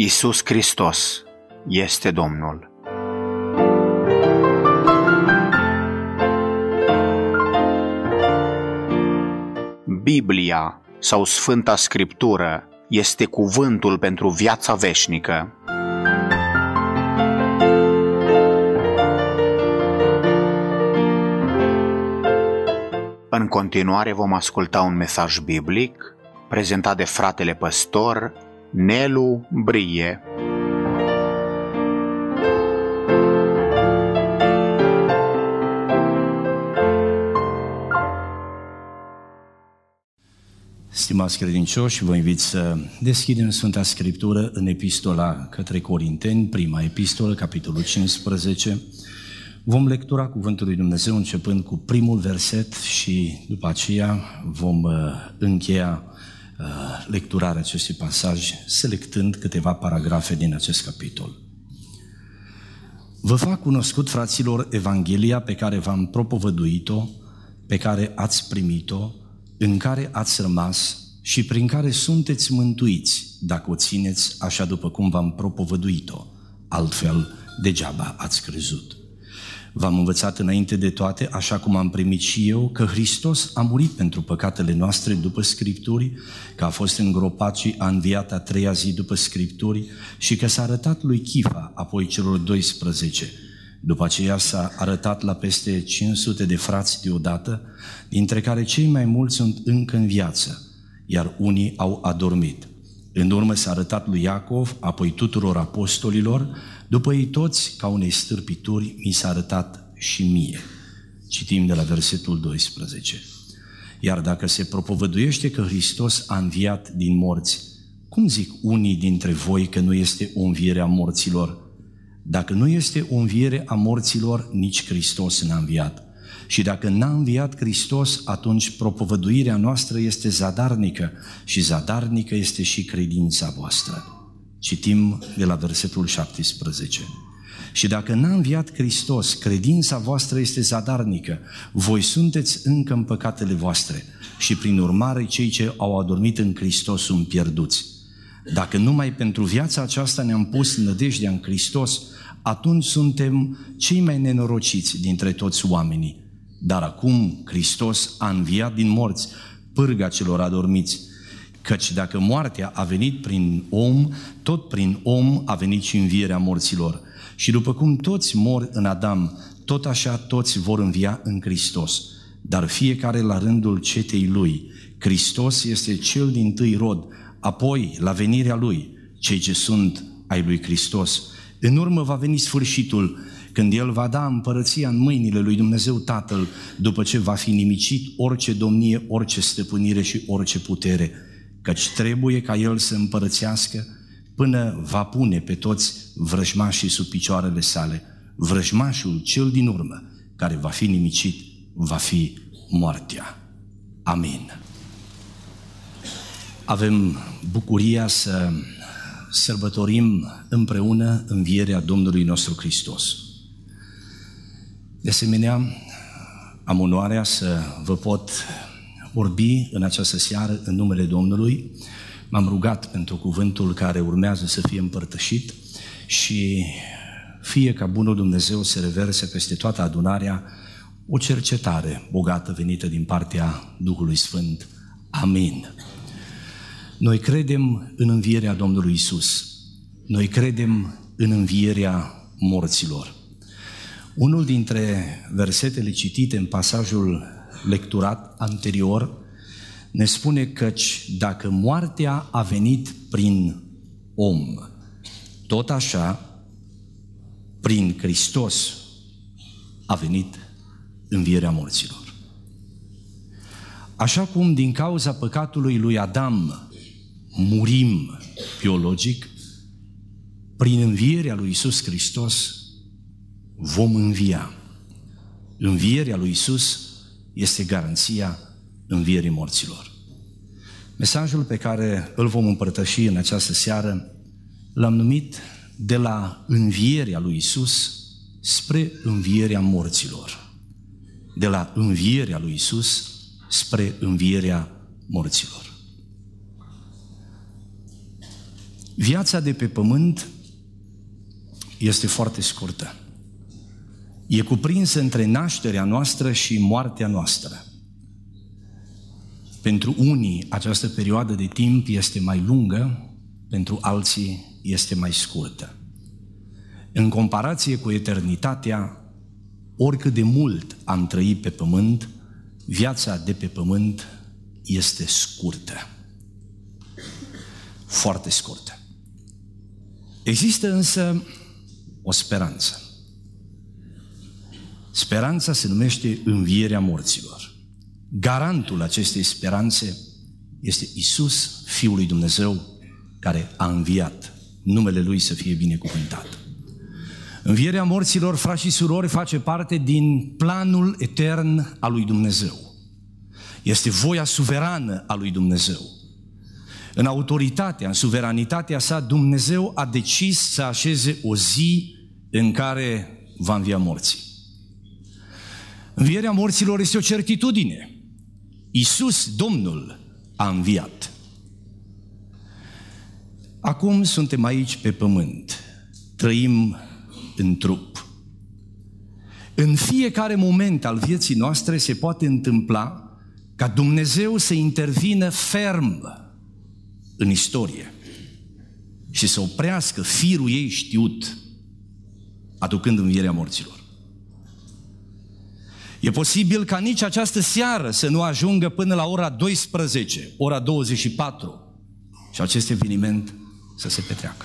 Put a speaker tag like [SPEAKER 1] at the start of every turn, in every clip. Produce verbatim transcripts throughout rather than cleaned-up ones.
[SPEAKER 1] Iisus Hristos este Domnul. Biblia sau Sfânta Scriptură este cuvântul pentru viața veșnică. În continuare vom asculta un mesaj biblic prezentat de fratele păstor Nelu Brie.
[SPEAKER 2] Stimați credincioși, vă invit să deschidem Sfânta Scriptură în Epistola către Corinteni, prima epistolă, capitolul cincisprezece. Vom lectura Cuvântul lui Dumnezeu începând cu primul verset și după aceea vom încheia lecturarea acestui pasaj, selectând câteva paragrafe din acest capitol. Vă fac cunoscut, fraților, Evanghelia pe care v-am propovăduit-o, pe care ați primit-o, în care ați rămas și prin care sunteți mântuiți, dacă o țineți așa după cum v-am propovăduit-o, altfel degeaba ați crezut. V-am învățat înainte de toate, așa cum am primit și eu, că Hristos a murit pentru păcatele noastre după Scripturi, că a fost îngropat și a înviat a treia zi după Scripturi și că s-a arătat lui Chifa, apoi celor doisprezece. După aceea s-a arătat la peste cinci sute de frați deodată, dintre care cei mai mulți sunt încă în viață, iar unii au adormit. În urmă s-a arătat lui Iacov, apoi tuturor apostolilor, după ei toți, ca unei stârpituri, mi s-a arătat și mie. Citim de la versetul doisprezece. Iar dacă se propovăduiește că Hristos a înviat din morți, cum zic unii dintre voi că nu este o înviere a morților? Dacă nu este o înviere a morților, nici Hristos n-a înviat. Și dacă n-a înviat Hristos, atunci propovăduirea noastră este zadarnică și zadarnică este și credința voastră. Citim de la versetul șaptesprezece. Și dacă n-a înviat Hristos, credința voastră este zadarnică, voi sunteți încă în păcatele voastre și prin urmare cei ce au adormit în Hristos sunt pierduți. Dacă numai pentru viața aceasta ne-am pus nădejdea în Hristos, atunci suntem cei mai nenorociți dintre toți oamenii. Dar acum Hristos a înviat din morți, pârga celor adormiți. Căci dacă moartea a venit prin om, tot prin om a venit și învierea morților. Și după cum toți mor în Adam, tot așa toți vor învia în Hristos. Dar fiecare la rândul cetei lui. Hristos este cel dintâi rod, apoi la venirea lui, cei ce sunt ai lui Hristos. În urmă va veni sfârșitul, când El va da împărăția în mâinile lui Dumnezeu Tatăl, după ce va fi nimicit orice domnie, orice stăpânire și orice putere. Căci trebuie ca El să împărățească până va pune pe toți vrăjmașii sub picioarele sale. Vrăjmașul cel din urmă, care va fi nimicit, va fi moartea. Amin. Avem bucuria să sărbătorim împreună învierea Domnului nostru Hristos. De asemenea, am onoarea să vă pot vorbi în această seară în numele Domnului. M-am rugat pentru cuvântul care urmează să fie împărtășit și fie ca bunul Dumnezeu să reverse peste toată adunarea o cercetare bogată venită din partea Duhului Sfânt. Amin. Noi credem în învierea Domnului Iisus. Noi credem în învierea morților. Unul dintre versetele citite în pasajul lecturat anterior ne spune căci dacă moartea a venit prin om, tot așa, prin Hristos a venit învierea morților. Așa cum din cauza păcatului lui Adam murim biologic, prin învierea lui Iisus Hristos vom învia. Învierea lui Iisus este garanția învierii morților. Mesajul pe care îl vom împărtăși în această seară l-am numit de la învierea lui Iisus spre învierea morților. De la învierea lui Iisus spre învierea morților. Viața de pe pământ este foarte scurtă. E cuprinsă între nașterea noastră și moartea noastră. Pentru unii această perioadă de timp este mai lungă, pentru alții este mai scurtă. În comparație cu eternitatea, oricât de mult am trăit pe pământ, viața de pe pământ este scurtă. Foarte scurtă. Există însă o speranță. Speranța se numește învierea morților. Garantul acestei speranțe este Iisus, Fiul lui Dumnezeu, care a înviat. Numele Lui să fie binecuvântat. Învierea morților, frați și surori, face parte din planul etern al lui Dumnezeu. Este voia suverană a lui Dumnezeu. În autoritatea, în suveranitatea sa, Dumnezeu a decis să așeze o zi în care va învia morții. Învierea morților este o certitudine. Iisus, Domnul, a înviat. Acum suntem aici pe pământ, trăim în trup. În fiecare moment al vieții noastre se poate întâmpla ca Dumnezeu să intervină ferm în istorie și să oprească firul ei știut, aducând învierea morților. E posibil ca nici această seară să nu ajungă până la ora douăsprezece, ora douăzeci și patru și acest eveniment să se petreacă.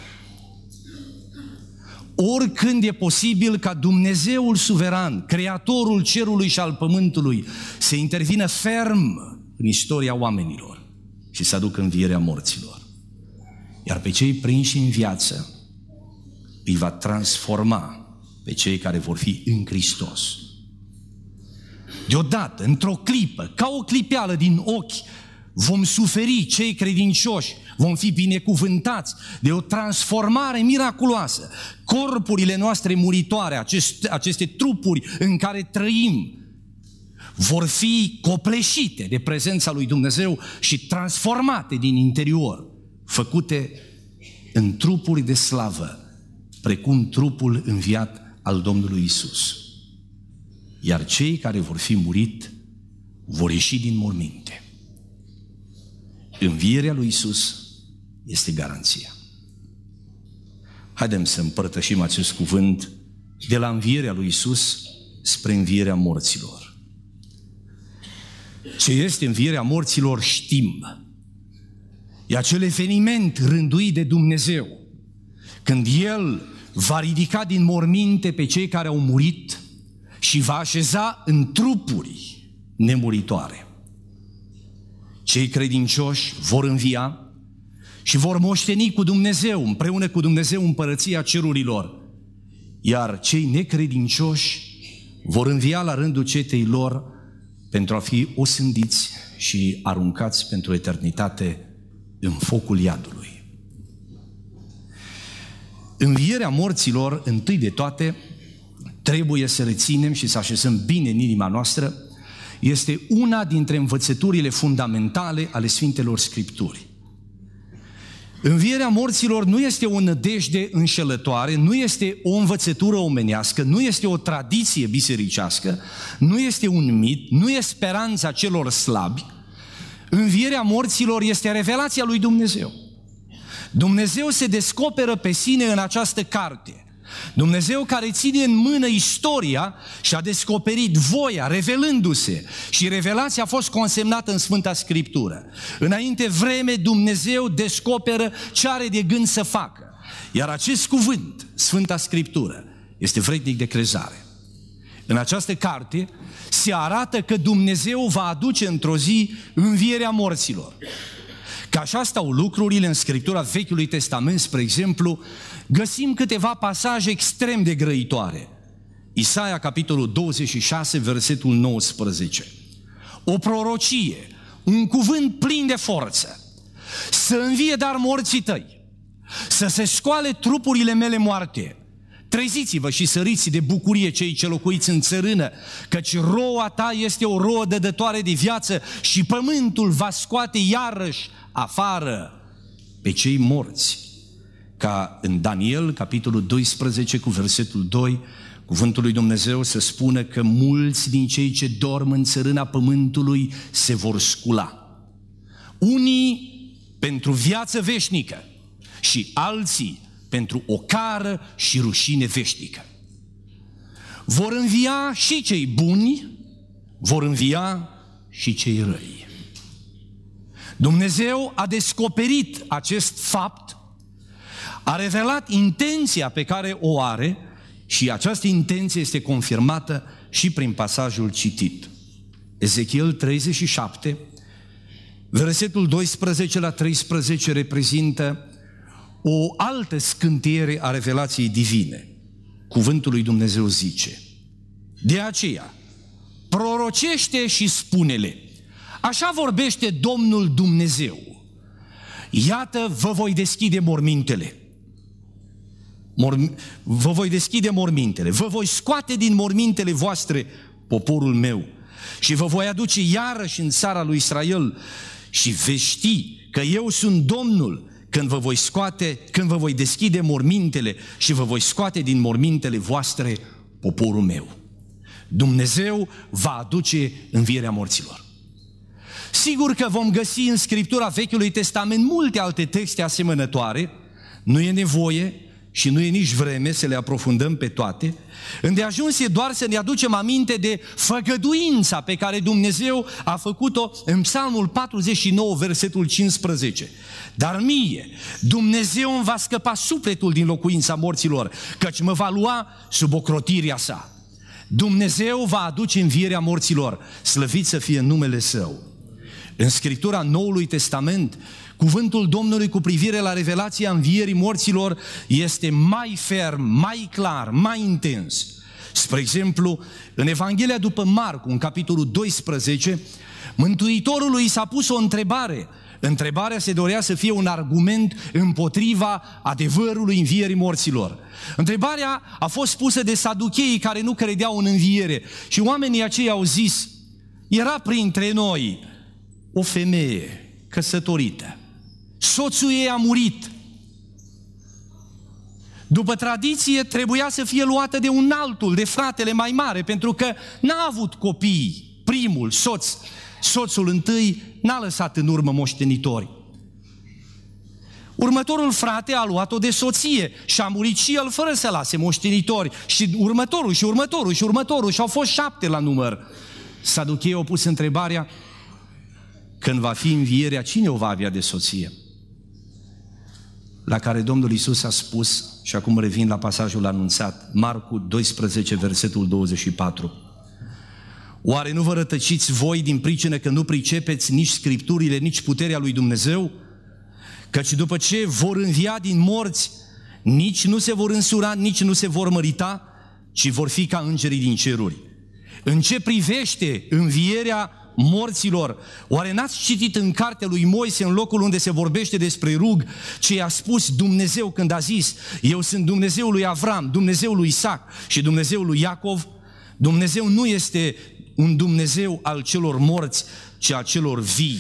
[SPEAKER 2] Oricând e posibil ca Dumnezeul suveran, Creatorul cerului și al pământului, să intervină ferm în istoria oamenilor și să aducă învierea morților. Iar pe cei prinși în viață îi va transforma pe cei care vor fi în Hristos. Deodată, într-o clipă, ca o clipeală din ochi, vom suferi cei credincioși, vom fi binecuvântați de o transformare miraculoasă. Corpurile noastre muritoare, aceste, aceste trupuri în care trăim, vor fi copleșite de prezența lui Dumnezeu și transformate din interior, făcute în trupuri de slavă, precum trupul înviat al Domnului Iisus. Iar cei care vor fi murit vor ieși din morminte. Învierea lui Iisus este garanția. Haidem să împărtășim acest cuvânt de la învierea lui Iisus spre învierea morților. Ce este învierea morților știm. E acel eveniment rânduit de Dumnezeu, când El va ridica din morminte pe cei care au murit și va așeza în trupuri nemuritoare. Cei credincioși vor învia și vor moșteni cu Dumnezeu, împreună cu Dumnezeu, împărăția cerurilor. Iar cei necredincioși vor învia la rândul cetei lor pentru a fi osândiți și aruncați pentru eternitate în focul iadului. Învierea morților, întâi de toate, trebuie să reținem și să așezăm bine în inima noastră, este una dintre învățăturile fundamentale ale Sfintelor Scripturi. Învierea morților nu este o nădejde înșelătoare, nu este o învățătură omenească, nu este o tradiție bisericească, nu este un mit, nu este speranța celor slabi. Învierea morților este revelația lui Dumnezeu. Dumnezeu se descoperă pe sine în această carte. Dumnezeu care ține în mână istoria și a descoperit voia, revelându-se, și revelația a fost consemnată în Sfânta Scriptură. Înainte vreme Dumnezeu descoperă ce are de gând să facă. Iar acest cuvânt, Sfânta Scriptură, este vrednic de crezare. În această carte se arată că Dumnezeu va aduce într-o zi învierea morților. Că așa stau lucrurile în Scriptura Vechiului Testament, spre exemplu, găsim câteva pasaje extrem de grăitoare. Isaia, capitolul douăzeci și șase, versetul nouăsprezece. O prorocie, un cuvânt plin de forță. Să învie dar morții tăi, să se scoale trupurile mele moarte. Treziți-vă și săriți de bucurie cei ce locuiți în țărână, căci roa ta este o roă dădătoare de viață și pământul va scoate iarăși afară pe cei morți. ca în Daniel, capitolul doisprezece, cu versetul doi, cuvântul lui Dumnezeu să spună că mulți din cei ce dorm în țărâna pământului se vor scula. Unii pentru viață veșnică și alții pentru ocară și rușine veșnică. Vor învia și cei buni, vor învia și cei răi. Dumnezeu a descoperit acest fapt, a revelat intenția pe care o are și această intenție este confirmată și prin pasajul citit. Ezechiel treizeci și șapte, versetul doisprezece la treisprezece reprezintă o altă scântiere a revelației divine. Cuvântul lui Dumnezeu zice: de aceea, prorocește și spune-le, așa vorbește Domnul Dumnezeu, iată, vă voi deschide mormintele. Mor- vă voi deschide mormintele, vă voi scoate din mormintele voastre poporul meu și vă voi aduce iarăși în țara lui Israel și veți ști că eu sunt Domnul când vă voi scoate, când vă voi deschide mormintele și vă voi scoate din mormintele voastre poporul meu. Dumnezeu va aduce învierea morților. Sigur că vom găsi în Scriptura Vechiului Testament multe alte texte asemănătoare, nu e nevoie și nu e nici vreme să le aprofundăm pe toate, îndeajuns e doar să ne aducem aminte de făgăduința pe care Dumnezeu a făcut-o în Psalmul patruzeci și nouă, versetul cincisprezece. Dar mie, Dumnezeu îmi va scăpa sufletul din locuința morților, căci mă va lua sub ocrotirea sa. Dumnezeu va aduce învierea morților, slăvit să fie numele Său. În Scriptura Noului Testament, cuvântul Domnului cu privire la revelația învierii morților este mai ferm, mai clar, mai intens. Spre exemplu, în Evanghelia după Marcu, în capitolul doisprezece, Mântuitorului i s-a pus o întrebare. Întrebarea se dorea să fie un argument împotriva adevărului învierii morților. Întrebarea a fost pusă de saducheii care nu credeau în înviere și oamenii aceia au zis: era printre noi o femeie căsătorită, soțul ei a murit. După tradiție trebuia să fie luată de un altul, de fratele mai mare, pentru că n-a avut copii, primul soț, soțul întâi n-a lăsat în urmă moștenitori. Următorul frate a luat-o de soție și a murit și el fără să lase moștenitori. Și următorul și următorul și următorul și au fost șapte la număr. Saducheii au pus întrebarea: când va fi învierea, cine o va avea de soție? La care Domnul Iisus a spus, și acum revin la pasajul anunțat, Marcu doisprezece, versetul douăzeci și patru. Oare nu vă rătăciți voi din pricină că nu pricepeți nici Scripturile, nici puterea lui Dumnezeu? Căci după ce vor învia din morți, nici nu se vor însura, nici nu se vor mărita, ci vor fi ca îngerii din ceruri. În ce privește învierea morților, oare n-ați citit în cartea lui Moise, în locul unde se vorbește despre rug, ce i-a spus Dumnezeu când a zis: eu sunt Dumnezeul lui Avram, Dumnezeul lui Isaac și Dumnezeul lui Iacov? Dumnezeu nu este un Dumnezeu al celor morți, ci al celor vii.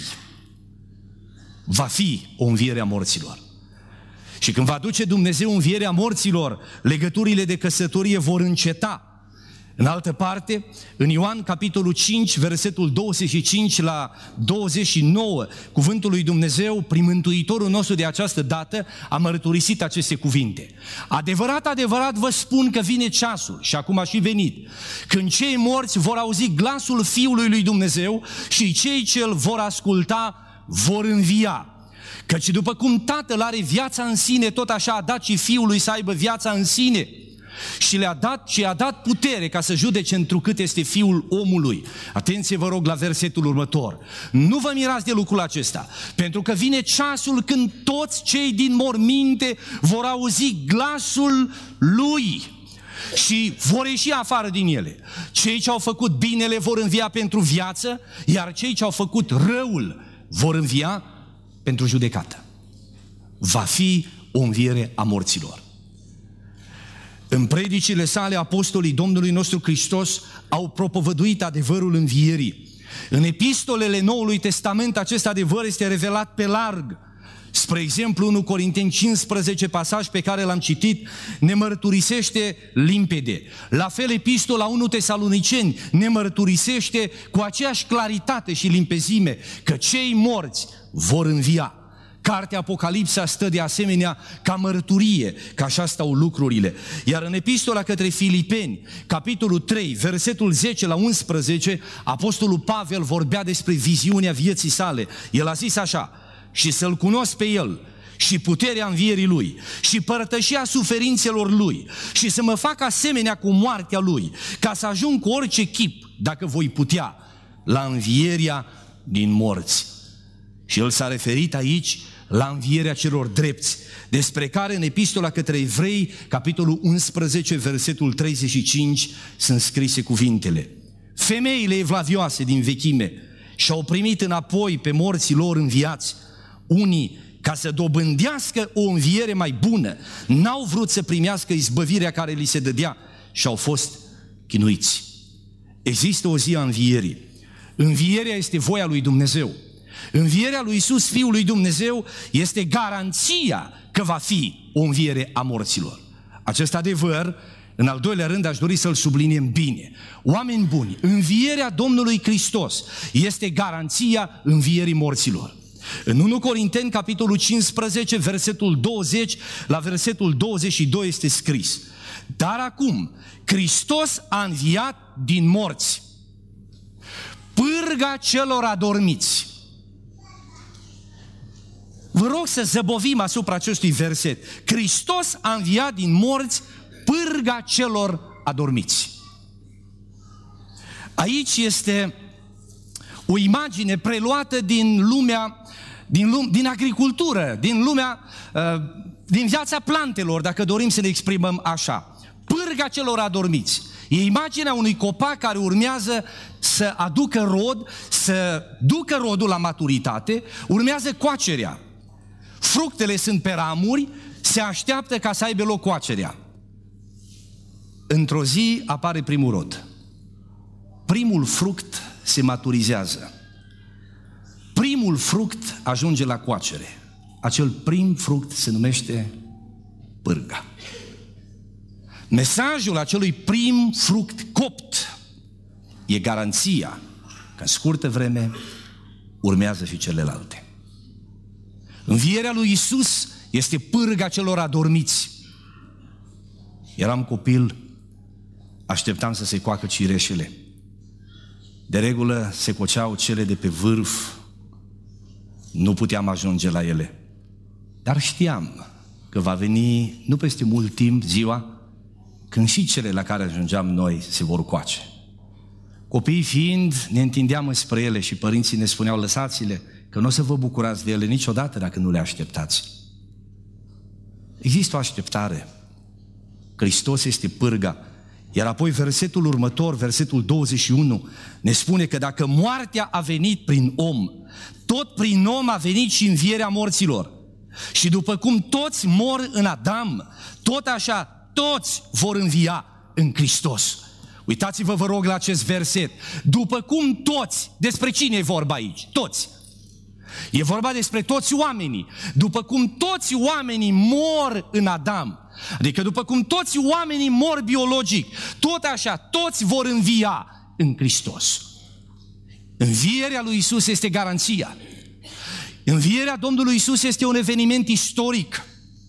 [SPEAKER 2] Va fi o înviere a morților. Și când va duce Dumnezeu învierea morților, legăturile de căsătorie vor înceta. În altă parte, în Ioan capitolul cinci, versetul douăzeci și cinci la douăzeci și nouă, cuvântul lui Dumnezeu, prin Mântuitorul nostru de această dată, a mărturisit aceste cuvinte. Adevărat, adevărat vă spun că vine ceasul, și acum a și venit, când cei morți vor auzi glasul Fiului lui Dumnezeu și cei ce îl vor asculta vor învia. Căci după cum Tatăl are viața în sine, tot așa a dat și Fiului să aibă viața în sine. Și le-a dat și a dat putere ca să judece întrucât este Fiul omului. Atenție, vă rog, la versetul următor. Nu vă mirați de lucrul acesta, pentru că vine ceasul când toți cei din morminte vor auzi glasul Lui și vor ieși afară din ele. Cei ce au făcut binele vor învia pentru viață, iar cei ce au făcut răul vor învia pentru judecată. Va fi o înviere a morților. În predicile sale, apostolii Domnului nostru Hristos au propovăduit adevărul învierii. În epistolele Noului Testament acest adevăr este revelat pe larg. Spre exemplu, unu Corinteni cincisprezece, pasaj pe care l-am citit, ne mărturisește limpede. La fel, epistola unu Tesaloniceni ne mărturisește cu aceeași claritate și limpezime că cei morți vor învia. Cartea Apocalipsa stă de asemenea ca mărturie că așa stau lucrurile. Iar în epistola către Filipeni, capitolul trei, versetul zece la unsprezece, apostolul Pavel vorbea despre viziunea vieții sale. El a zis așa: și să-L cunosc pe El și puterea învierii Lui și părtășia suferințelor Lui și să mă fac asemenea cu moartea Lui, ca să ajung cu orice chip, dacă voi putea, la învierea din morți. Și el s-a referit aici la învierea celor drepți, despre care în epistola către Evrei, capitolul unsprezece, versetul treizeci și cinci, sunt scrise cuvintele: femeile evlavioase din vechime și-au primit înapoi pe morții lor înviați. Unii, ca să dobândească o înviere mai bună, n-au vrut să primească izbăvirea care li se dădea și au fost chinuiți. Există o zi a învierii. Învierea este voia lui Dumnezeu. Învierea lui Iisus, Fiul lui Dumnezeu, este garanția că va fi o înviere a morților. Acest adevăr, în al doilea rând, aș dori să-l subliniem bine. Oameni buni, învierea Domnului Hristos este garanția învierii morților. În unu Corinteni, capitolul cincisprezece, versetul douăzeci, la versetul douăzeci și doi este scris: dar acum Hristos a înviat din morți, pârga celor adormiți. Vă rog să zăbovim asupra acestui verset. Hristos a înviat din morți, pârga celor adormiți. Aici este o imagine preluată din lumea, din, lume, din agricultură, din lumea, din viața plantelor, dacă dorim să ne exprimăm așa. Pârga celor adormiți. E imaginea unui copac care urmează să aducă rod, să ducă rodul la maturitate, urmează coacerea. Fructele sunt pe ramuri, se așteaptă ca să aibă loc coacerea. Într-o zi apare primul rod. Primul fruct se maturizează. Primul fruct ajunge la coacere. Acel prim fruct se numește pârga. Mesajul acelui prim fruct copt e garanția că în scurtă vreme urmează și celelalte. Învierea lui Iisus este pârga celor adormiți. Eram copil, așteptam să se coacă cireșele. De regulă se coceau cele de pe vârf, nu puteam ajunge la ele. Dar știam că va veni, nu peste mult timp, ziua când și cele la care ajungeam noi se vor coace. Copiii fiind, ne întindeam spre ele și părinții ne spuneau: lăsați-le, că nu o să vă bucurați de ele niciodată dacă nu le așteptați. Există o așteptare. Hristos este pârga. Iar apoi versetul următor, versetul douăzeci și unu, ne spune că dacă moartea a venit prin om, tot prin om a venit și învierea morților. Și după cum toți mor în Adam, tot așa toți vor învia în Hristos. Uitați-vă, vă rog, la acest verset. După cum toți, despre cine e vorba aici? Toți. E vorba despre toți oamenii. După cum toți oamenii mor în Adam, adică după cum toți oamenii mor biologic, tot așa toți vor învia în Hristos. Învierea lui Iisus este garanția. Învierea Domnului Iisus este un eveniment istoric.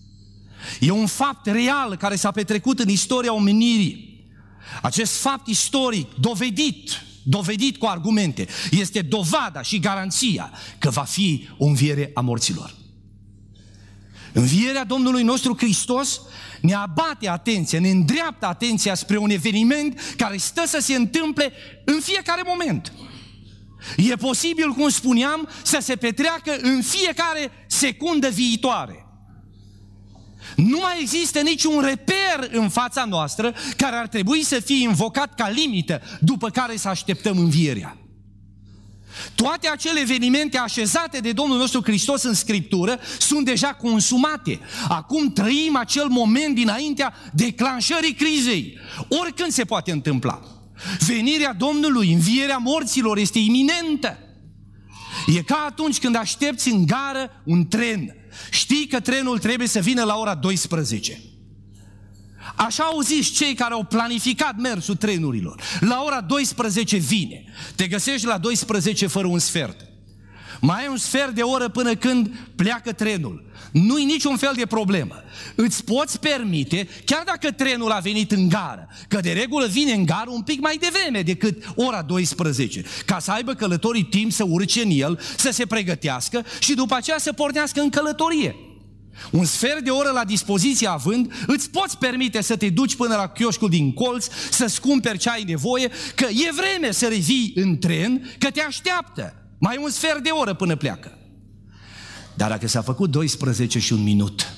[SPEAKER 2] E un fapt real care s-a petrecut în istoria omenirii. Acest fapt istoric, dovedit, dovedit cu argumente, este dovada și garanția că va fi o înviere a morților. Învierea Domnului nostru Hristos ne abate atenția, ne îndreaptă atenția spre un eveniment care stă să se întâmple în fiecare moment. E posibil, cum spuneam, să se petreacă în fiecare secundă viitoare. Nu mai există niciun reper în fața noastră care ar trebui să fie invocat ca limită după care să așteptăm învierea. Toate acele evenimente așezate de Domnul nostru Hristos în Scriptură sunt deja consumate. Acum trăim acel moment dinaintea declanșării crizei. Oricând se poate întâmpla. Venirea Domnului, învierea morților este iminentă. E ca atunci când aștepți în gară un tren. Știi că trenul trebuie să vină la ora douăsprezece. Așa au zis cei care au planificat mersul trenurilor. La ora douăsprezece vine. Te găsești la douăsprezece fără un sfert. Mai ai un sfert de oră până când pleacă trenul. Nu-i niciun fel de problemă. Îți poți permite, chiar dacă trenul a venit în gară, că de regulă vine în gară un pic mai devreme decât ora douăsprezece, ca să aibă călătorii timp să urce în el, să se pregătească și după aceea să pornească în călătorie. Un sfert de oră la dispoziție având, îți poți permite să te duci până la chioșcul din colț, să-ți cumperi ce ai nevoie, că e vreme să revii în tren, că te așteaptă. Mai un sfert de oră până pleacă. Dar dacă s-a făcut douăsprezece și un minut,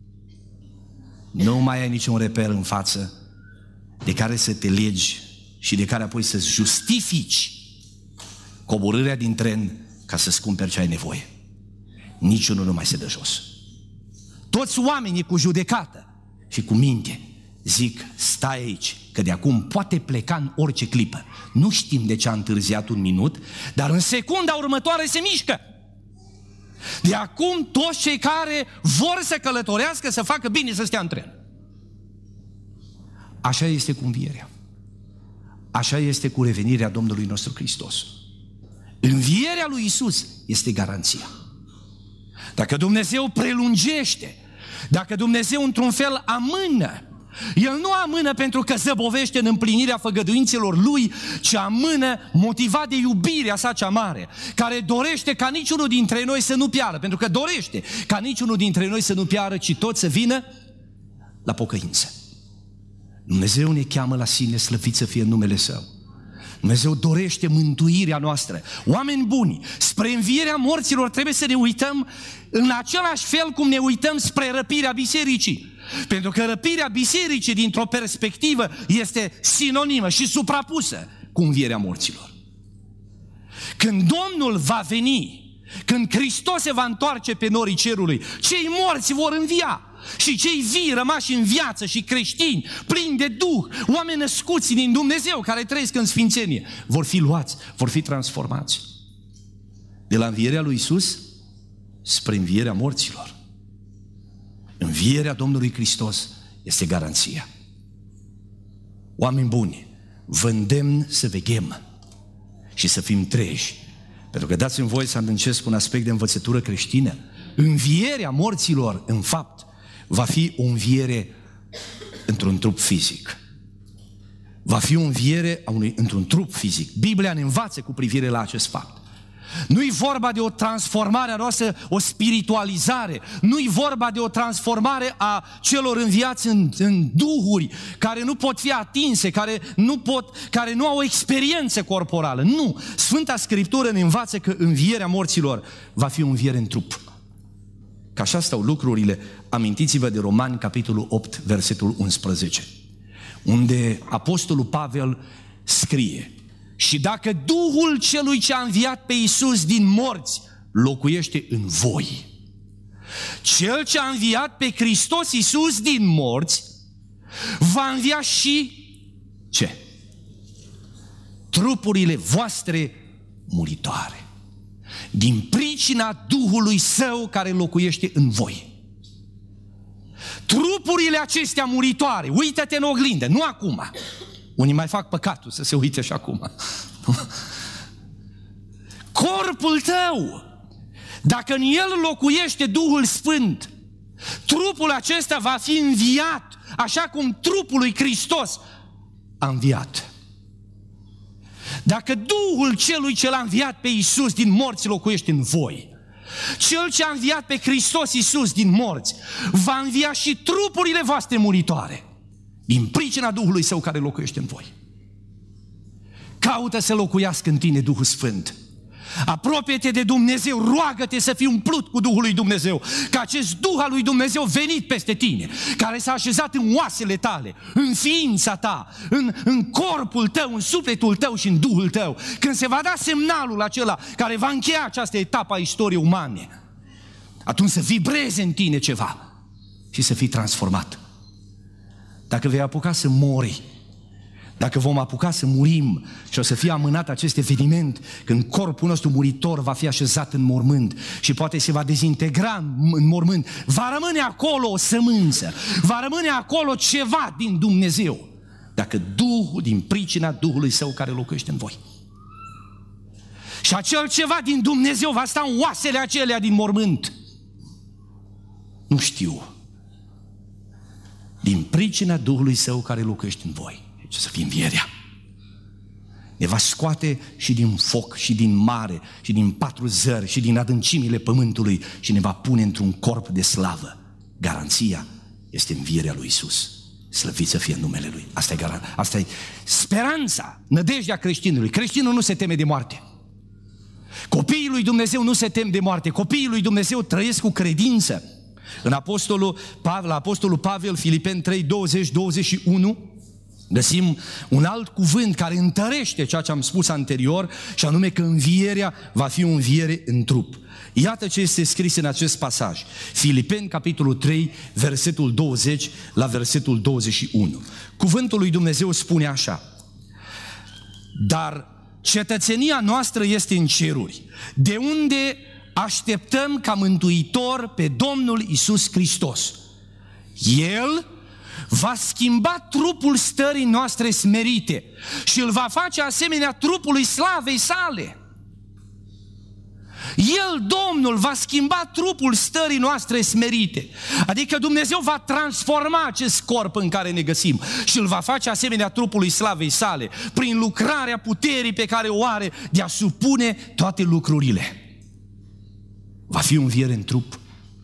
[SPEAKER 2] nu mai ai niciun reper în față de care să te legi și de care apoi să-ți justifici coborârea din tren ca să-ți cumperi ce ai nevoie. Niciunul nu mai se dă jos. Toți oamenii cu judecată și cu minte zic, stai aici, că de acum poate pleca în orice clipă. Nu știm de ce a întârziat un minut, dar în secunda următoare se mișcă. De acum toți cei care vor să călătorească, să facă bine să stea în tren. Așa este cu învierea. Așa este cu revenirea Domnului nostru Hristos. Învierea lui Iisus este garanția. Dacă Dumnezeu prelungește, dacă Dumnezeu într-un fel amână, El nu amână pentru că zăbovește în împlinirea făgăduințelor Lui, ci amână motivat de iubirea sa cea mare, care dorește ca niciunul dintre noi să nu piară, pentru că dorește ca niciunul dintre noi să nu piară, ci tot să vină la pocăință. Dumnezeu ne cheamă la sine, slăvit să fie numele Său. Dumnezeu dorește mântuirea noastră. Oameni buni, spre învierea morților trebuie să ne uităm în același fel cum ne uităm spre răpirea bisericii. Pentru că răpirea bisericii dintr-o perspectivă este sinonimă și suprapusă cu învierea morților. Când Domnul va veni, când Hristos se va întoarce pe norii cerului, cei morți vor învia. Și cei vii rămași în viață și creștini, plini de Duh, oameni născuți din Dumnezeu care trăiesc în sfințenie, vor fi luați, vor fi transformați. De la învierea lui Iisus spre învierea morților. Învierea Domnului Hristos este garanția. Oameni buni, vă îndemn să veghem și să fim treji. Pentru că dați-mi voie să adâncesc un aspect de învățătură creștină. Învierea morților, în fapt, va fi o înviere într-un trup fizic. Va fi o înviere a unui, într-un trup fizic. Biblia ne învață cu privire la acest fapt. Nu-i vorba de o transformare a noastră, o spiritualizare. Nu-i vorba de o transformare a celor înviați în, în duhuri care nu pot fi atinse, care nu, pot, care nu au o experiență corporală. Nu! Sfânta Scriptură ne învață că învierea morților va fi o înviere în trup. Că așa stau lucrurile, amintiți-vă de Romani, capitolul opt, versetul unsprezece, unde Apostolul Pavel scrie: și dacă Duhul celui ce a înviat pe Iisus din morți locuiește în voi, cel ce a înviat pe Hristos Iisus din morți va învia și ce? Trupurile voastre muritoare, din pricina Duhului Său care locuiește în voi. Trupurile acestea muritoare, uită-te în oglindă, nu acum. Unii mai fac păcatul să se uite și acum. Corpul tău, dacă în el locuiește Duhul Sfânt, trupul acesta va fi înviat, așa cum trupul lui Hristos a înviat. Dacă Duhul celui ce l-a înviat pe Iisus din morți locuiește în voi, cel ce a înviat pe Hristos Iisus din morți va învia și trupurile voastre muritoare din pricina Duhului Său care locuiește în voi. Caută să locuiască în tine Duhul Sfânt. Apropie-te de Dumnezeu, roagă-te să fii umplut cu Duhul lui Dumnezeu, ca acest Duh al lui Dumnezeu venit peste tine, care s-a așezat în oasele tale, în ființa ta, în, în corpul tău, în sufletul tău și în Duhul tău, când se va da semnalul acela care va încheia această etapă a istoriei umane, atunci să vibreze în tine ceva și să fii transformat. Dacă vei apuca să mori, Dacă vom apuca să murim și o să fie amânat acest eveniment, când corpul nostru muritor va fi așezat în mormânt și poate se va dezintegra în mormânt, va rămâne acolo o sămânță, va rămâne acolo ceva din Dumnezeu, dacă Duhul, din pricina Duhului Său care locuiește în voi. Și acel ceva din Dumnezeu va sta în oasele acelea din mormânt. Nu știu. Din pricina Duhului Său care locuiește în voi. Ce să fie învierea. Ne va scoate și din foc, și din mare, și din patru zări, și din adâncimile pământului și ne va pune într-un corp de slavă. Garanția este învierea lui Iisus. Slăvit să fie numele Lui. Asta e, garan- asta e speranța, nădejdea creștinului. Creștinul nu se teme de moarte. Copiii lui Dumnezeu nu se tem de moarte. Copiii lui Dumnezeu trăiesc cu credință. În Apostolul Pavel, Apostolul Pavel, Filipeni trei, douăzeci, douăzeci și unu, găsim un alt cuvânt care întărește ceea ce am spus anterior, și anume că învierea va fi o înviere în trup. Iată ce este scris în acest pasaj. Filipeni, capitolul trei, versetul douăzeci la versetul douăzeci și unu. Cuvântul lui Dumnezeu spune așa: dar cetățenia noastră este în ceruri, de unde așteptăm ca mântuitor pe Domnul Iisus Hristos. El va schimba trupul stării noastre smerite și îl va face asemenea trupului slavei sale. El, Domnul, va schimba trupul stării noastre smerite. Adică Dumnezeu va transforma acest corp în care ne găsim și îl va face asemenea trupului slavei sale, prin lucrarea puterii pe care o are de a supune toate lucrurile. Va fi o înviere în trup.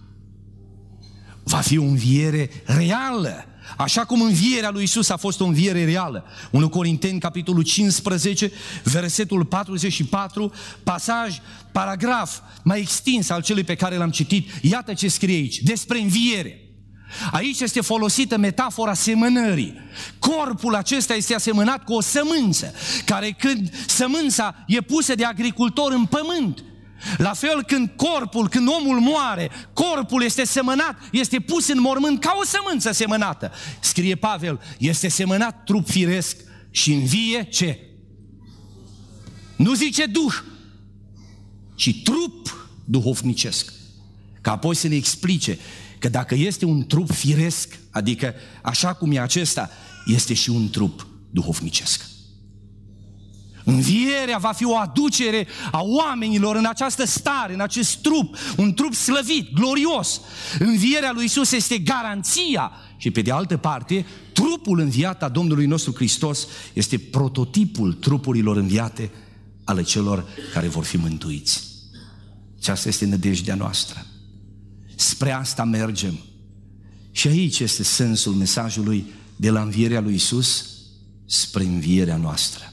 [SPEAKER 2] Va fi o înviere reală. Așa cum învierea lui Iisus a fost o înviere reală. unu Corinteni, capitolul cincisprezece, versetul patruzeci și patru, pasaj, paragraf mai extins al celui pe care l-am citit. Iată ce scrie aici, despre înviere. Aici este folosită metafora semănării. Corpul acesta este asemănat cu o sămânță, care când sămânța e pusă de agricultor în pământ, la fel când corpul, când omul moare, corpul este semănat, este pus în mormânt ca o sămânță semănată. Scrie Pavel, este semănat trup firesc și învie ce? Nu zice duh, ci trup duhovnicesc. Ca apoi să ne explice că dacă este un trup firesc, adică așa cum e acesta, este și un trup duhovnicesc. Învierea va fi o aducere a oamenilor în această stare, în acest trup, un trup slăvit, glorios. Învierea lui Iisus este garanția și pe de altă parte, trupul înviat a Domnului nostru Hristos este prototipul trupurilor înviate ale celor care vor fi mântuiți. Și asta este nădejdea noastră. Spre asta mergem. Și aici este sensul mesajului de la învierea lui Iisus spre învierea noastră.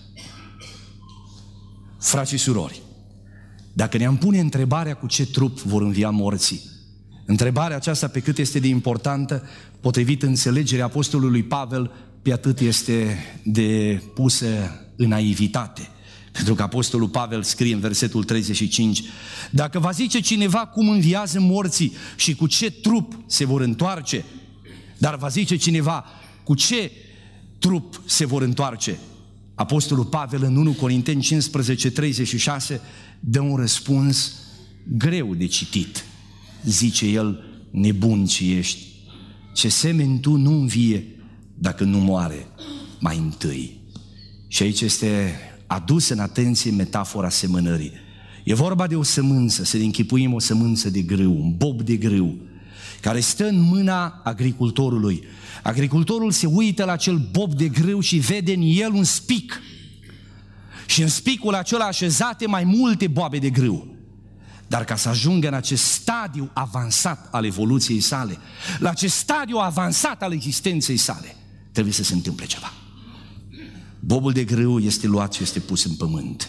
[SPEAKER 2] Frați și surori, dacă ne-am pune întrebarea cu ce trup vor învia morții, întrebarea aceasta pe cât este de importantă, potrivit înțelegerea apostolului Pavel, pe atât este de pusă în naivitate. Pentru că apostolul Pavel scrie în versetul treizeci și cinci, dacă va zice cineva cum înviază morții și cu ce trup se vor întoarce, dar va zice cineva cu ce trup se vor întoarce, apostolul Pavel în unu Corinteni cincisprezece, treizeci și șase dă un răspuns greu de citit. Zice el, nebun ce ești, ce semeni tu nu învie dacă nu moare mai întâi. Și aici este adusă în atenție metafora semănării. E vorba de o sămânță, să ne închipuim o sămânță de grâu, un bob de grâu, care stă în mâna agricultorului. Agricultorul se uită la acel bob de grâu și vede în el un spic. Și în spicul acela așezate mai multe boabe de grâu. Dar ca să ajungă în acest stadiu avansat al evoluției sale, la acest stadiu avansat al existenței sale, trebuie să se întâmple ceva. Bobul de grâu este luat și este pus în pământ.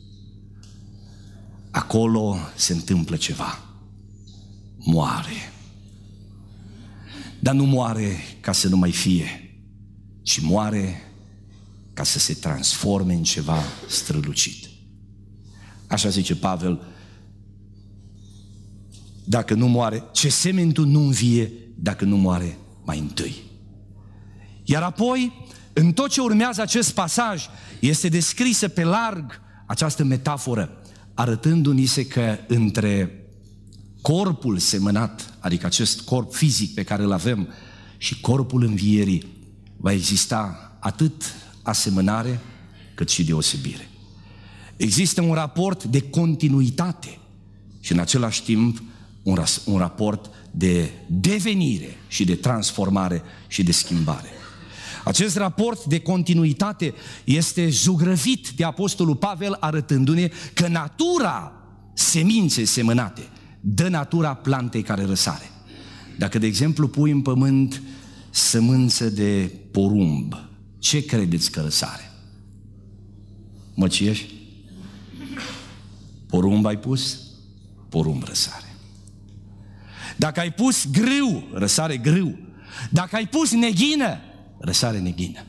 [SPEAKER 2] Acolo se întâmplă ceva. Moare. Dar nu moare ca să nu mai fie, ci moare ca să se transforme în ceva strălucit. Așa zice Pavel, dacă nu moare, ce semeni tu nu învie dacă nu moare mai întâi. Iar apoi, În tot ce urmează acest pasaj este descrisă pe larg această metaforă, arătându-ni se că între corpul semănat, adică acest corp fizic pe care îl avem, și corpul învierii, va exista atât asemănare cât și deosebire. Există un raport de continuitate și în același timp un, ras- un raport de devenire și de transformare și de schimbare. Acest raport de continuitate este zugrăvit de Apostolul Pavel, arătându-ne că natura seminței semănate dă natura plantei care răsare. Dacă, de exemplu, pui în pământ sămânță de porumb, ce credeți că răsare? Măcieși? Porumb ai pus? Porumb răsare. Dacă ai pus grâu, răsare grâu. Dacă ai pus neghină, răsare neghină.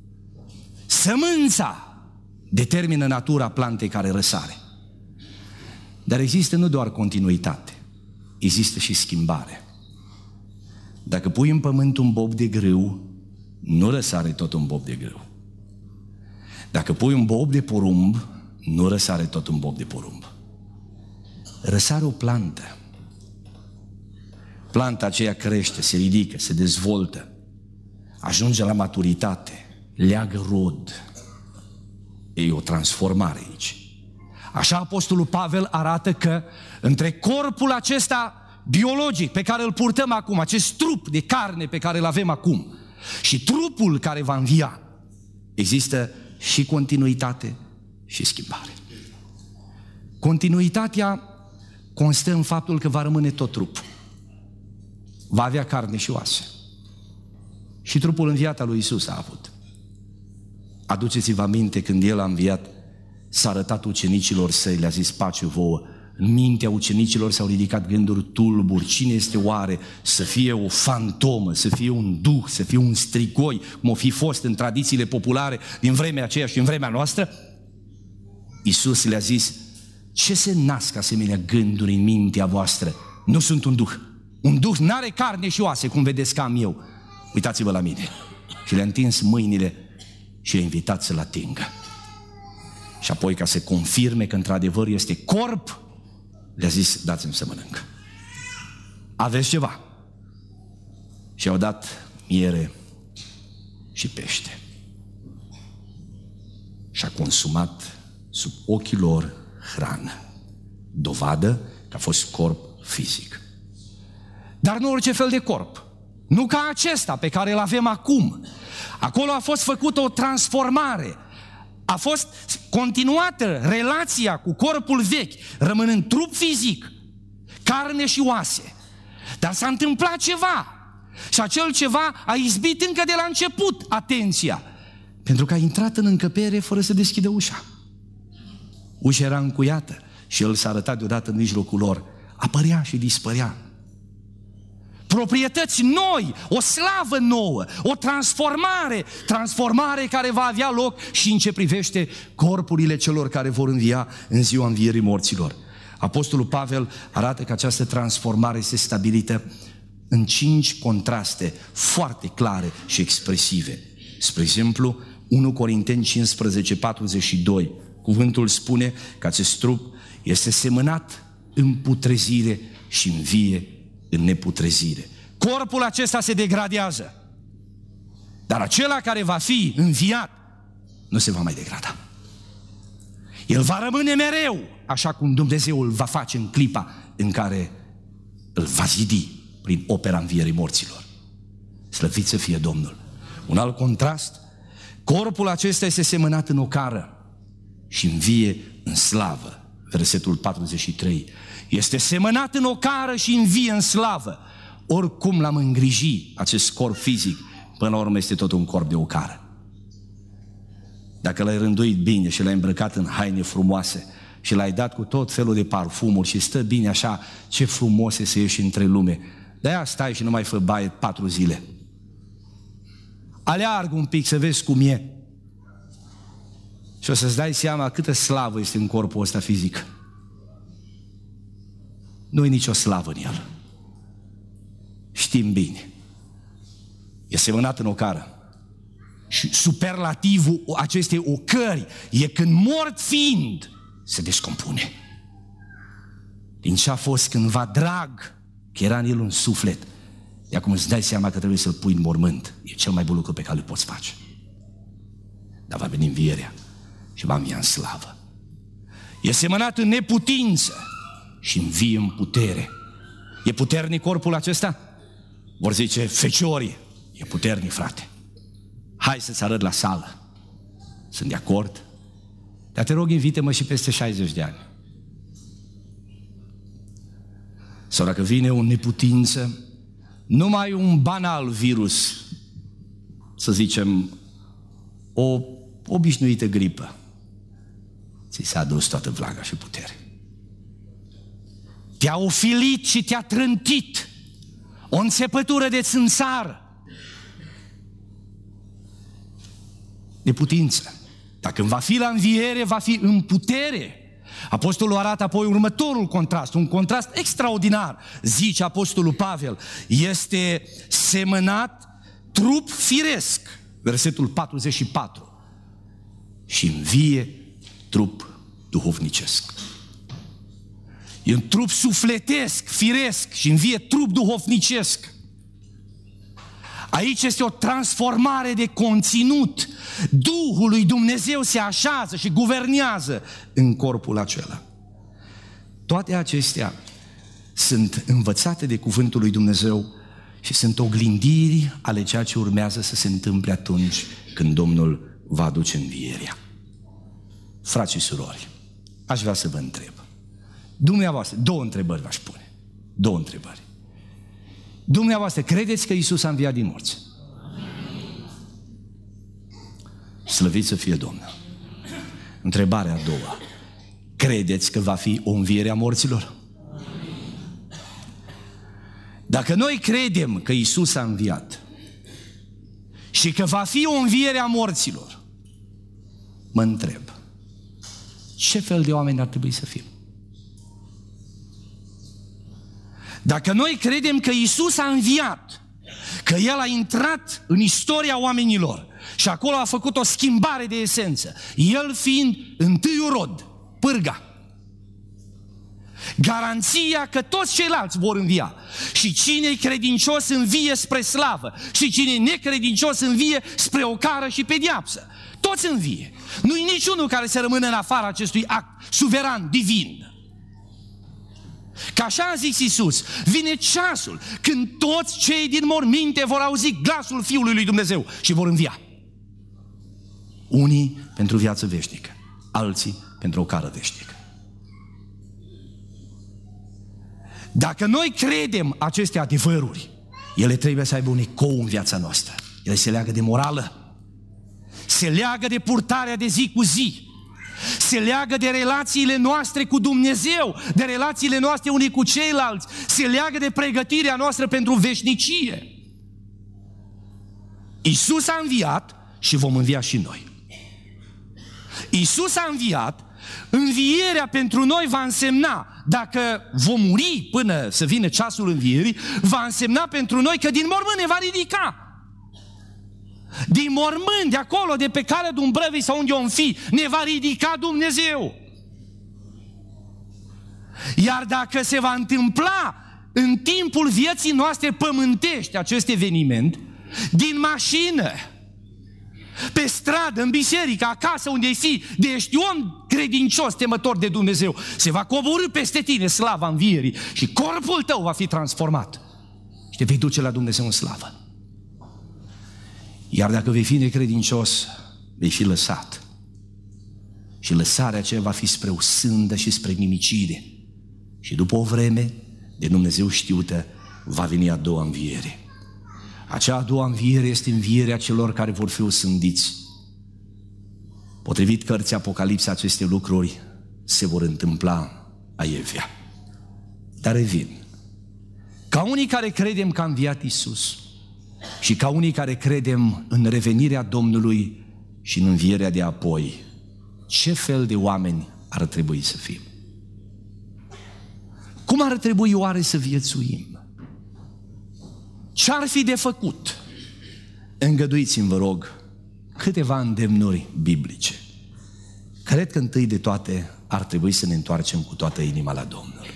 [SPEAKER 2] Sămânța determină natura plantei care răsare. Dar există nu doar continuitate, există și schimbare. Dacă pui în pământ un bob de grâu, nu răsare tot un bob de grâu. Dacă pui un bob de porumb, nu răsare tot un bob de porumb. Răsare o plantă. Planta aceea crește, se ridică, se dezvoltă, ajunge la maturitate, leagă rod. E o transformare aici. Așa Apostolul Pavel arată că între corpul acesta biologic pe care îl purtăm acum, acest trup de carne pe care îl avem acum, și trupul care va învia, există și continuitate și schimbare. Continuitatea constă în faptul că va rămâne tot trupul. Va avea carne și oase. Și trupul înviat al lui Iisus a avut. Aduceți-vă aminte când El a înviat, s-a arătat ucenicilor săi, le-a zis pace vouă. În mintea ucenicilor s-au ridicat gânduri tulburi. Cine este oare să fie o fantomă, să fie un duh, să fie un strigoi, cum o fi fost în tradițiile populare din vremea aceea și în vremea noastră? Iisus le-a zis, ce se nasc asemenea gânduri în mintea voastră? Nu sunt un duh. Un duh n-are carne și oase, cum vedeți că am eu. Uitați-vă la mine. Și le-a întins mâinile și le-a invitat să-l atingă. Și apoi, ca să confirme că într-adevăr este corp, le-a zis, dați-mi să mănânc. Aveți ceva? Și au dat miere și pește. Și a consumat sub ochii lor hrană. Dovadă că a fost corp fizic. Dar nu orice fel de corp. Nu ca acesta pe care îl avem acum. Acolo a fost făcută o transformare. A fost continuată relația cu corpul vechi, rămânând trup fizic, carne și oase. Dar s-a întâmplat ceva. Și acel ceva a izbit încă de la început atenția. Pentru că a intrat în încăpere fără să deschidă ușa. Ușa era încuiată și el s-a arătat deodată în mijlocul lor. Apărea și dispărea. Proprietăți noi, o slavă nouă, o transformare, transformare care va avea loc și în ce privește corpurile celor care vor învia în ziua învierii morților. Apostolul Pavel arată că această transformare este stabilită în cinci contraste foarte clare și expresive. Spre exemplu, unu Corinteni cincisprezece, patruzeci și doi, cuvântul spune că acest trup este semănat în putrezire și învie în neputrezire. Corpul acesta se degradează, dar acela care va fi înviat nu se va mai degrada. El va rămâne mereu așa cum Dumnezeu îl va face în clipa în care îl va zidi prin opera învierii morților. Slăvit să fie Domnul! Un alt contrast, corpul acesta este semănat în ocară și învie în slavă. Versetul patruzeci și trei. Este semănat în ocară și învie în slavă. Oricum l-am îngriji acest corp fizic, până la urmă este tot un corp de ocară. Dacă l-ai rânduit bine și l-ai îmbrăcat în haine frumoase și l-ai dat cu tot felul de parfumuri și stă bine așa, ce frumos e să ieși între lume. De-aia stai și nu mai fă baie patru zile. Aleargă un pic să vezi cum e. Și o să-ți dai seama câtă slavă este în corpul ăsta fizic. Nu e nicio slavă în el. Știm bine. E semănat în ocară Și superlativul acestei ocări e când, mort fiind, se descompune. Din ce a fost cândva drag, că era în el un suflet, de acum îți dai seama că trebuie să-l pui în mormânt. E cel mai bun lucru pe care îl poți face. Dar va veni învierea și va învia în slavă. E semănat în neputință și învie în putere. E puternic corpul acesta? Vor zice feciorii. E puternic, frate. Hai să-ți arăt la sală. Sunt de acord. Dar te rog, invite-mă și peste șaizeci de ani. Sau dacă vine o neputință, numai un banal virus, să zicem, o obișnuită gripă, ți s-a adus toată vlaga și putere. Te-a ofilit și te-a trântit o înțepătură de țânțară. Neputință. Dacă va fi la înviere, va fi în putere. Apostolul arată apoi următorul contrast, un contrast extraordinar, zice apostolul Pavel, este semănat trup firesc, versetul patruzeci și patru, și învie trup duhovnicesc. E un trup sufletesc, firesc și învie trup duhovnicesc. Aici este o transformare de conținut. Duhul lui Dumnezeu se așează și guvernează în corpul acela. Toate acestea sunt învățate de cuvântul lui Dumnezeu și sunt oglindiri ale ceea ce urmează să se întâmple atunci când Domnul va aduce învierea. Frați și surori, aș vrea să vă întreb. Dumneavoastră, două întrebări v-aș pune. Două întrebări. Dumneavoastră, credeți că Iisus a înviat din morți? Slăvit să fie Domnul. Întrebarea a doua. Credeți că va fi o înviere a morților? Dacă noi credem că Iisus a înviat și că va fi o înviere a morților, mă întreb, ce fel de oameni ar trebui să fim? Dacă noi credem că Iisus a înviat, că El a intrat în istoria oamenilor și acolo a făcut o schimbare de esență, El fiind întâiul rod, pârga, garanția că toți ceilalți vor învia și cine-i credincios învie spre slavă și cine-i necredincios învie spre ocară și pedeapsă. Toți învie. Nu-i niciunul care să rămână în afara acestui act suveran, divin. Că așa a zis Iisus, vine ceasul când toți cei din morminte vor auzi glasul Fiului lui Dumnezeu și vor învia. Unii pentru viață veșnică, alții pentru o cară veșnică. Dacă noi credem aceste adevăruri, ele trebuie să aibă un ecou în viața noastră. Ele se leagă de morală, se leagă de purtarea de zi cu zi, se leagă de relațiile noastre cu Dumnezeu, de relațiile noastre unii cu ceilalți, se leagă de pregătirea noastră pentru veșnicie. Iisus a înviat și vom învia și noi. Iisus a înviat, învierea pentru noi va însemna, dacă vom muri până să vină ceasul învierii, va însemna pentru noi că din mormânt ne va ridica. Din mormânt, de acolo, de pe calea Dumbrăvii sau unde om fi, ne va ridica Dumnezeu. Iar dacă se va întâmpla în timpul vieții noastre pământești acest eveniment, din mașină, pe stradă, în biserică, acasă unde ai fi, de ești om credincios, temător de Dumnezeu, se va coborî peste tine slava învierii și corpul tău va fi transformat și te vei duce la Dumnezeu în slavă. Iar dacă vei fi necredincios, vei fi lăsat. Și lăsarea aceea va fi spre o sândă și spre nimicire. Și după o vreme, de Dumnezeu știută, va veni a doua înviere. Acea a doua înviere este învierea celor care vor fi osândiți. Potrivit cărții Apocalipsa, aceste lucruri se vor întâmpla aievea. Dar revin. Ca unii care credem că a înviat Iisus și ca unii care credem în revenirea Domnului și în învierea de apoi, ce fel de oameni ar trebui să fim? Cum ar trebui oare să viețuim? Ce ar fi de făcut? Îngăduiți-mi, vă rog, câteva îndemnuri biblice. Cred că întâi de toate ar trebui să ne întoarcem cu toată inima la Domnul.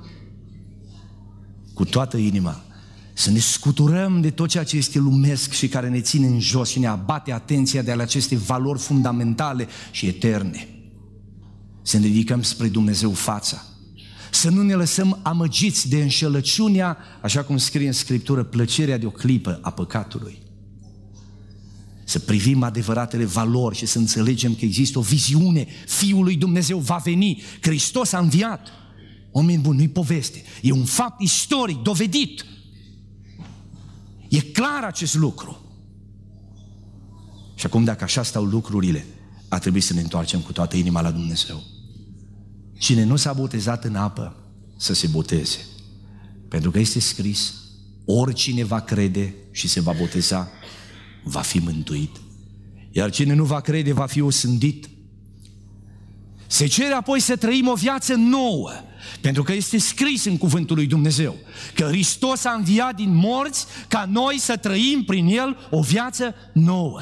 [SPEAKER 2] Cu toată inima. Să ne scuturăm de tot ceea ce este lumesc și care ne ține în jos și ne abate atenția de la aceste valori fundamentale și eterne. Să ne ridicăm spre Dumnezeu fața. Să nu ne lăsăm amăgiți de înșelăciunea, așa cum scrie în Scriptură, plăcerea de o clipă a păcatului. Să privim adevăratele valori și să înțelegem că există o viziune. Fiul lui Dumnezeu va veni. Hristos a înviat. Oameni buni, nu-i poveste. E un fapt istoric, dovedit. E clar acest lucru. Și acum, dacă așa stau lucrurile, a trebuit să ne întoarcem cu toată inima la Dumnezeu. Cine nu s-a botezat în apă, să se boteze. Pentru că este scris, oricine va crede și se va boteza, va fi mântuit. Iar cine nu va crede, va fi osândit. Se cere apoi să trăim o viață nouă, pentru că este scris în cuvântul lui Dumnezeu că Hristos a înviat din morți ca noi să trăim prin El o viață nouă.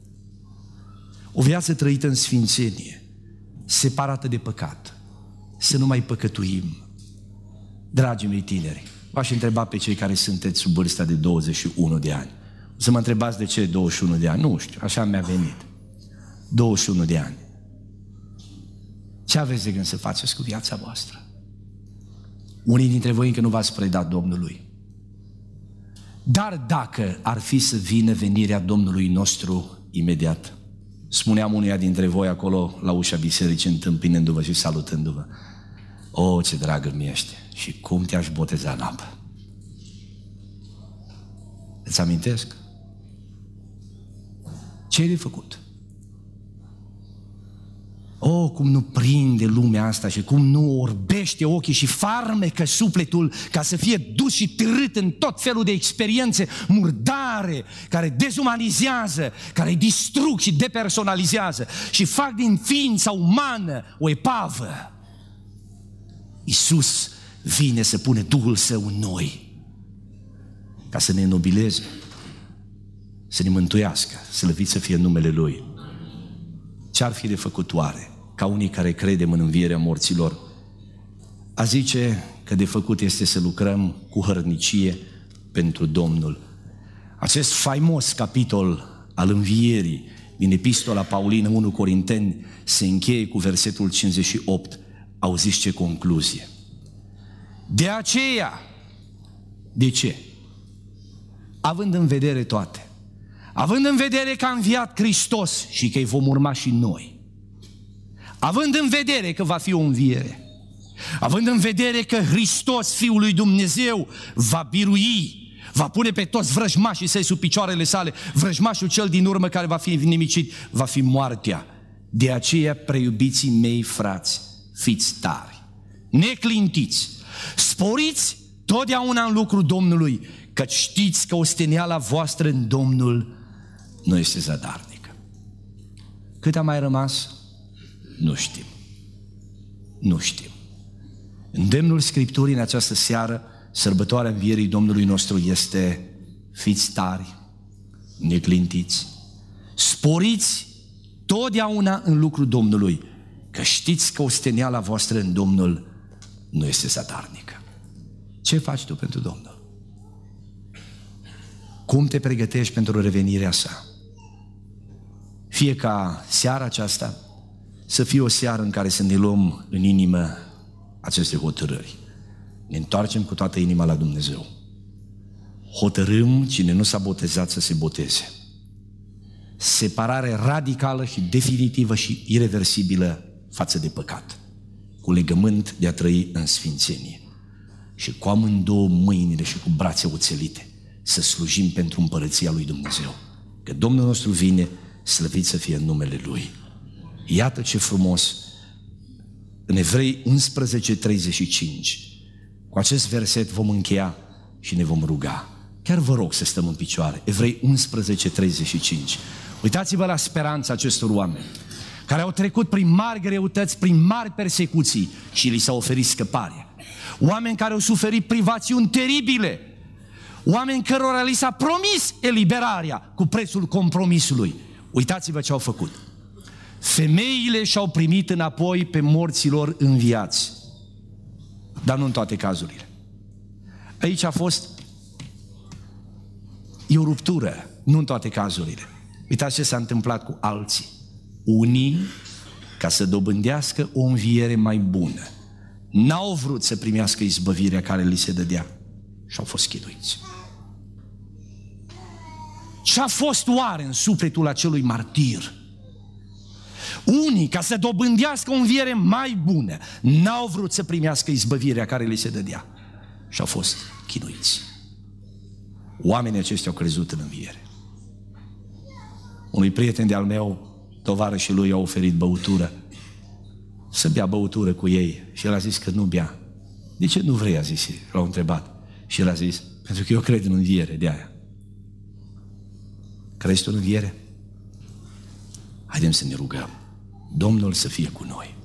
[SPEAKER 2] O viață trăită în sfințenie, separată de păcat. Să nu mai păcătuim. Dragii mei tineri, v-aș întreba pe cei care sunteți sub vârsta de douăzeci și unu de ani. O să mă întrebați de ce douăzeci și unu de ani. Nu știu, așa mi-a venit. douăzeci și unu de ani. Ce aveți de gând să faceți cu viața voastră? Unii dintre voi încă nu v-ați predat Domnului. Dar dacă ar fi să vină venirea Domnului nostru imediat, spuneam unuia dintre voi acolo la ușa bisericii, întâmpinându-vă și salutându-vă, o, ce dragă mi ești și cum te-aș boteza în apă. Îți amintesc? Ce ai de făcut? O, cum nu prinde lumea asta și cum nu orbește ochii și farmecă sufletul ca să fie dus și târât în tot felul de experiențe murdare, care dezumanizează, care distrug și depersonalizează și fac din ființa umană o epavă. Iisus vine să pune Duhul Său în noi ca să ne înnobileze, să ne mântuiască, slăvit să fie numele Lui. Ce-ar fi de făcut oare, ca unii care credem în învierea morților? A zice că de făcut este să lucrăm cu hărnicie pentru Domnul. Acest faimos capitol al învierii din Epistola Paulină unu Corinteni se încheie cu versetul cincizeci și opt. Auziți ce concluzie? De aceea, de ce? Având în vedere toate, având în vedere că a înviat Hristos și că îi vom urma și noi, având în vedere că va fi o înviere, având în vedere că Hristos, Fiul lui Dumnezeu, va birui, va pune pe toți vrăjmașii săi sub picioarele sale, vrăjmașul cel din urmă care va fi nimicit, va fi moartea. De aceea, preiubiții mei frați, fiți tari, neclintiți, sporiți totdeauna în lucrul Domnului, căci știți că osteniala voastră în Domnul nu este zadarnică. Cât a mai rămas? Nu știm. Nu știm. Îndemnul Scripturii în această seară, sărbătoarea învierii Domnului nostru, este: fiți tari, neclintiți, sporiți totdeauna în lucrul Domnului, că știți că osteniala voastră în Domnul nu este zadarnică. Ce faci tu pentru Domnul? Cum te pregătești pentru revenirea sa? Fie ca seara aceasta să fie o seară în care să ne luăm în inimă aceste hotărâri. Ne întoarcem cu toată inima la Dumnezeu. Hotărâm cine nu s-a botezat să se boteze. Separare radicală și definitivă și ireversibilă față de păcat, cu legământ de a trăi în sfințenie și cu amândouă mâinile și cu brațe oțelite să slujim pentru împărăția lui Dumnezeu. Că Domnul nostru vine, slăvit să fie în numele Lui. Iată ce frumos în Evrei unsprezece treizeci și cinci. Cu acest verset vom încheia și ne vom ruga. Chiar vă rog să stăm în picioare. Evrei unsprezece treizeci și cinci. Uitați-vă la speranța acestor oameni care au trecut prin mari greutăți, prin mari persecuții și li s-a oferit scăpare. Oameni care au suferit privațiuni teribile. Oameni cărora li s-a promis eliberarea cu prețul compromisului. Uitați-vă ce au făcut. Femeile și-au primit înapoi pe morților înviați. Dar nu în toate cazurile. Aici a fost e o ruptură, nu în toate cazurile. Uitați ce s-a întâmplat cu alții. Unii, ca să dobândească o înviere mai bună, n-au vrut să primească izbăvirea care li se dădea și au fost chinuiți. Ce-a fost oare în sufletul acelui martir? Unii, ca să dobândească o înviere mai bună, n-au vrut să primească izbăvirea care li se dădea și au fost chinuiți. Oamenii aceștia au crezut în înviere. Unui prieten de-al meu, tovarășii lui au oferit băutură, să bea băutură cu ei, și el a zis că nu bea. De ce nu vrei, a zis, l-au întrebat. Și el a zis, pentru că eu cred în înviere, de aia. Crezi tu în înviere? Haidem să ne rugăm. Domnul să fie cu noi.